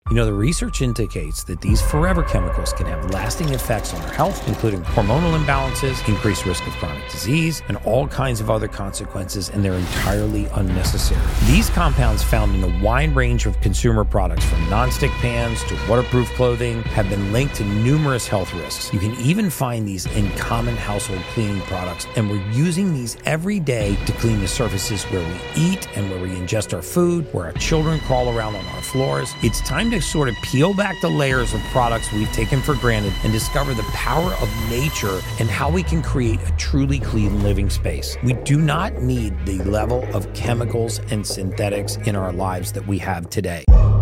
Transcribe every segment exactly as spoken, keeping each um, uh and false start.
You know, the research indicates that these forever chemicals can have lasting effects on our health, including hormonal imbalances, increased risk of chronic disease, and all kinds of other consequences, and they're entirely unnecessary. These compounds found in a wide range of consumer products, from nonstick pans to waterproof clothing, have been linked to numerous health risks. You can even find these in common household cleaning products, and we're using these every day to clean the surfaces where we eat and where we ingest our food, where our children crawl around on our floors. It's time to sort of peel back the layers of products we've taken for granted and discover the power of nature and how we can create a truly clean living space. We do not need the level of chemicals and synthetics in our lives that we have today.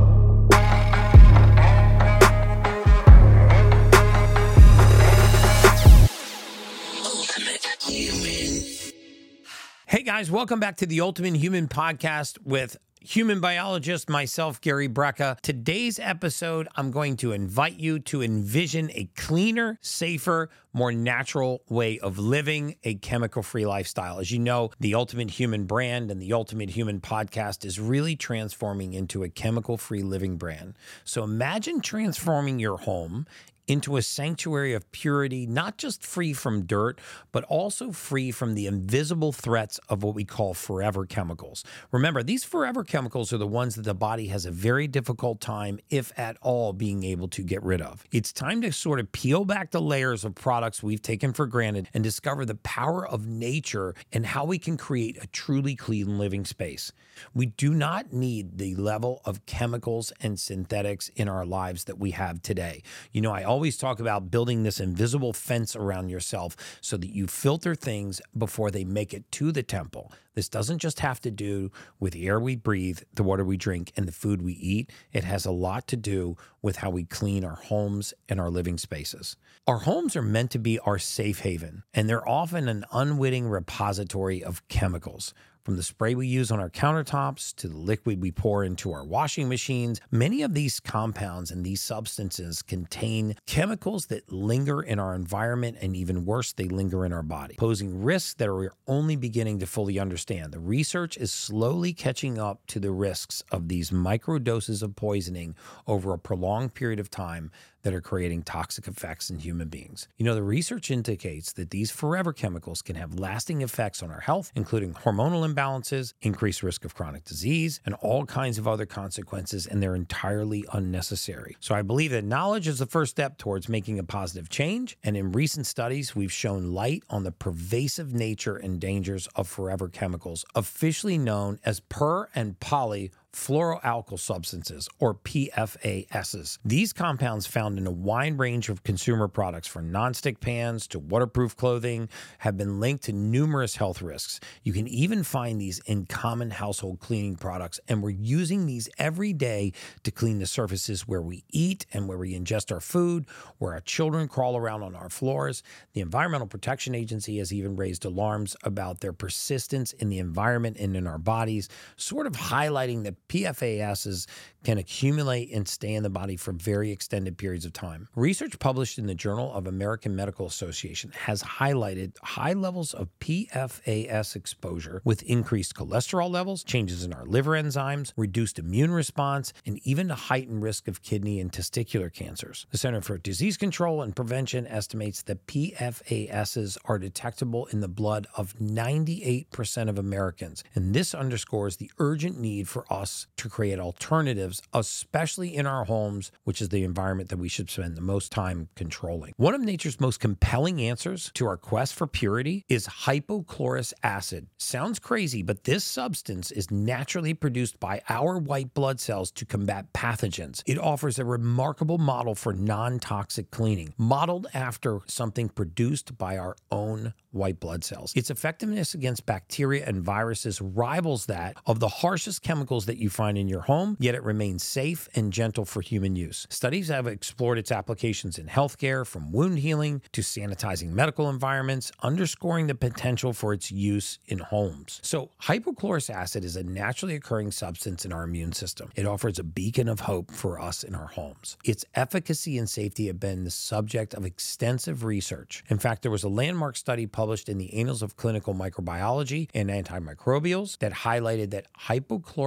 Hey guys, welcome back to the Ultimate Human Podcast with human biologist, myself, Gary Brecka. Today's episode, I'm going to invite you to envision a cleaner, safer, more natural way of living a chemical-free lifestyle. As you know, the Ultimate Human brand and the Ultimate Human Podcast is really transforming into a chemical-free living brand. So imagine transforming your home into a sanctuary of purity, not just free from dirt, but also free from the invisible threats of what we call forever chemicals. Remember, these forever chemicals are the ones that the body has a very difficult time, if at all, being able to get rid of. It's time to sort of peel back the layers of products we've taken for granted and discover the power of nature and how we can create a truly clean living space. We do not need the level of chemicals and synthetics in our lives that we have today. You know, I always talk about building this invisible fence around yourself so that you filter things before they make it to the temple. This doesn't just have to do with the air we breathe, the water we drink, and the food we eat. It has a lot to do with how we clean our homes and our living spaces. Our homes are meant to be our safe haven, and they're often an unwitting repository of chemicals. From the spray we use on our countertops to the liquid we pour into our washing machines, many of these compounds and these substances contain chemicals that linger in our environment, and even worse, they linger in our body, posing risks that we're only beginning to fully understand. The research is slowly catching up to the risks of these microdoses of poisoning over a prolonged period of time that are creating toxic effects in human beings. You know, the research indicates that these forever chemicals can have lasting effects on our health, including hormonal imbalances, increased risk of chronic disease, and all kinds of other consequences, and they're entirely unnecessary. So I believe that knowledge is the first step towards making a positive change, and in recent studies, we've shown light on the pervasive nature and dangers of forever chemicals, officially known as per and poly fluoroalkyl substances, or P F A Ss. These compounds, found in a wide range of consumer products, from nonstick pans to waterproof clothing, have been linked to numerous health risks. You can even find these in common household cleaning products, and we're using these every day to clean the surfaces where we eat and where we ingest our food, where our children crawl around on our floors. The Environmental Protection Agency has even raised alarms about their persistence in the environment and in our bodies, sort of highlighting that P F A Ss can accumulate and stay in the body for very extended periods of time. Research published in the Journal of American Medical Association has highlighted high levels of P F A S exposure with increased cholesterol levels, changes in our liver enzymes, reduced immune response, and even a heightened risk of kidney and testicular cancers. The Center for Disease Control and Prevention estimates that P F A Ss are detectable in the blood of ninety-eight percent of Americans, and this underscores the urgent need for us to create alternatives, especially in our homes, which is the environment that we should spend the most time controlling. One of nature's most compelling answers to our quest for purity is hypochlorous acid. Sounds crazy, but this substance is naturally produced by our white blood cells to combat pathogens. It offers a remarkable model for non-toxic cleaning, modeled after something produced by our own white blood cells. Its effectiveness against bacteria and viruses rivals that of the harshest chemicals that you find in your home, yet it remains safe and gentle for human use. Studies have explored its applications in healthcare, from wound healing to sanitizing medical environments, underscoring the potential for its use in homes. So hypochlorous acid is a naturally occurring substance in our immune system. It offers a beacon of hope for us in our homes. Its efficacy and safety have been the subject of extensive research. In fact, there was a landmark study published in the Annals of Clinical Microbiology and Antimicrobials that highlighted that hypochloric acid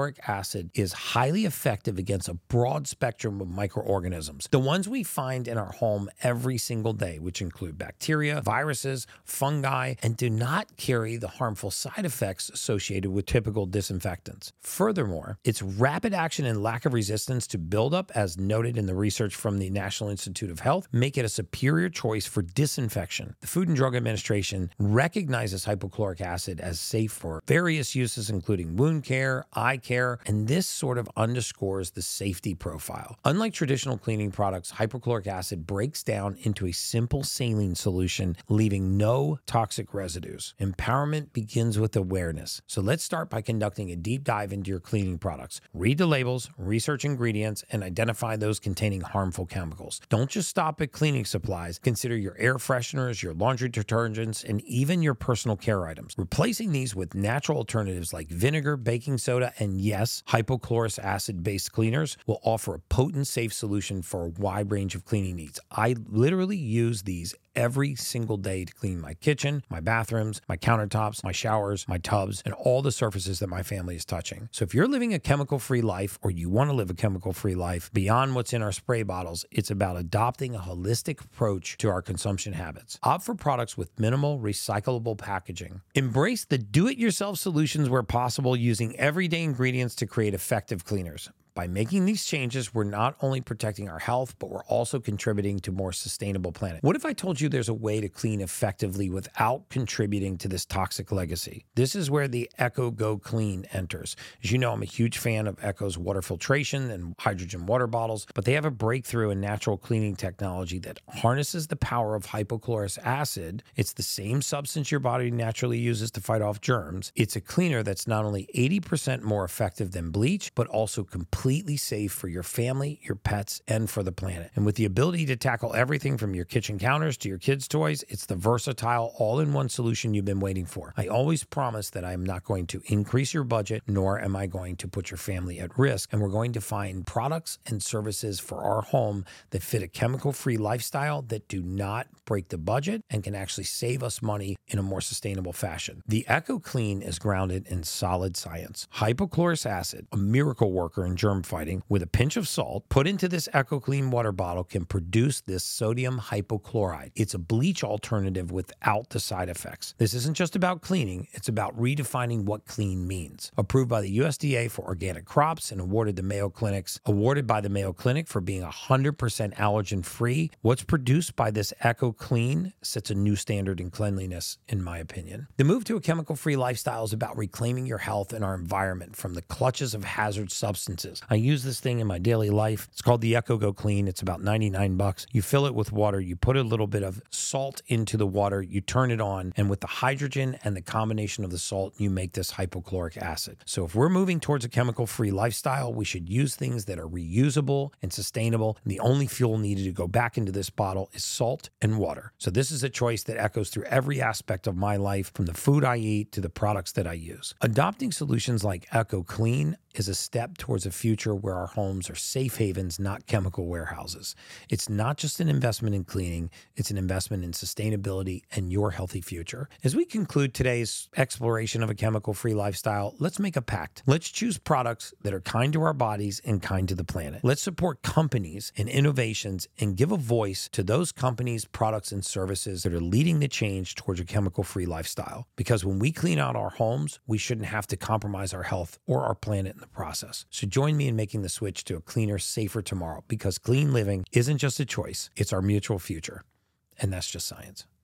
acid is highly effective against a broad spectrum of microorganisms, the ones we find in our home every single day, which include bacteria, viruses, fungi, and do not carry the harmful side effects associated with typical disinfectants. Furthermore, its rapid action and lack of resistance to buildup, as noted in the research from the National Institute of Health, make it a superior choice for disinfection. The Food and Drug Administration recognizes hypochloric acid as safe for various uses, including wound care, eye care, and this sort of underscores the safety profile. Unlike traditional cleaning products, hypochloric acid breaks down into a simple saline solution, leaving no toxic residues. Empowerment begins with awareness. So let's start by conducting a deep dive into your cleaning products. Read the labels, research ingredients, and identify those containing harmful chemicals. Don't just stop at cleaning supplies. Consider your air fresheners, your laundry detergents, and even your personal care items. Replacing these with natural alternatives like vinegar, baking soda, and yes, hypochlorous acid-based cleaners will offer a potent, safe solution for a wide range of cleaning needs. I literally use these every single day to clean my kitchen, my bathrooms, my countertops, my showers, my tubs, and all the surfaces that my family is touching. So if you're living a chemical-free life, or you want to live a chemical-free life beyond what's in our spray bottles, it's about adopting a holistic approach to our consumption habits. Opt for products with minimal recyclable packaging. Embrace the do-it-yourself solutions where possible, using everyday ingredients to create effective cleaners. By making these changes, we're not only protecting our health, but we're also contributing to a more sustainable planet. What if I told you there's a way to clean effectively without contributing to this toxic legacy? This is where the Echo Go Clean enters. As you know, I'm a huge fan of Echo's water filtration and hydrogen water bottles, but they have a breakthrough in natural cleaning technology that harnesses the power of hypochlorous acid. It's the same substance your body naturally uses to fight off germs. It's a cleaner that's not only eighty percent more effective than bleach, but also completely completely safe for your family, your pets, and for the planet. And with the ability to tackle everything from your kitchen counters to your kids' toys, it's the versatile, all-in-one solution you've been waiting for. I always promise that I am not going to increase your budget, nor am I going to put your family at risk. And we're going to find products and services for our home that fit a chemical-free lifestyle, that do not break the budget, and can actually save us money in a more sustainable fashion. The Echo Clean is grounded in solid science. Hypochlorous acid, a miracle worker in germ fighting, with a pinch of salt put into this Echo Clean water bottle, can produce this sodium hypochlorite. It's a bleach alternative without the side effects. This isn't just about cleaning, it's about redefining what clean means. Approved by the U S D A for organic crops and awarded the Mayo Clinic's awarded by the Mayo Clinic for being one hundred percent allergen free, what's produced by this Echo Clean sets a new standard in cleanliness, in my opinion. The move to a chemical-free lifestyle is about reclaiming your health and our environment from the clutches of hazard substances. I use this thing in my daily life. It's called the Echo Go Clean. It's about ninety-nine bucks. You fill it with water. You put a little bit of salt into the water. You turn it on. And with the hydrogen and the combination of the salt, you make this hypochloric acid. So if we're moving towards a chemical-free lifestyle, we should use things that are reusable and sustainable. And the only fuel needed to go back into this bottle is salt and water. So this is a choice that echoes through every aspect of my life, from the food I eat to the products that I use. Adopting solutions like Echo Clean is a step towards a future where our homes are safe havens, not chemical warehouses. It's not just an investment in cleaning, it's an investment in sustainability and your healthy future. As we conclude today's exploration of a chemical-free lifestyle, let's make a pact. Let's choose products that are kind to our bodies and kind to the planet. Let's support companies and innovations and give a voice to those companies, products, and services that are leading the change towards a chemical-free lifestyle. Because when we clean out our homes, we shouldn't have to compromise our health or our planet in the process. So join me in making the switch to a cleaner, safer tomorrow, because clean living isn't just a choice, it's our mutual future. And that's just science.